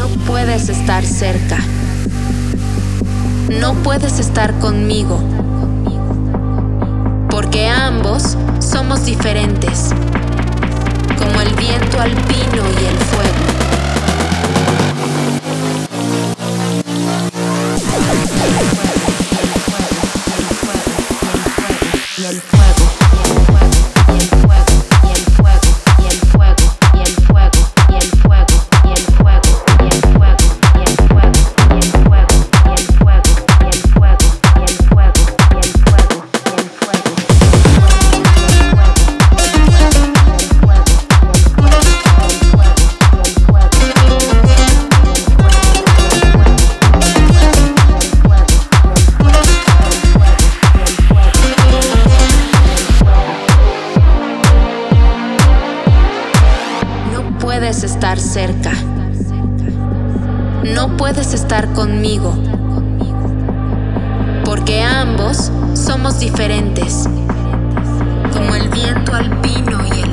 No puedes estar cerca. No puedes estar conmigo. Porque ambos somos diferentes, como el viento alpino y el fuego. Y el fuego. No puedes estar cerca. No puedes estar conmigo. Porque ambos somos diferentes, como el viento alpino y el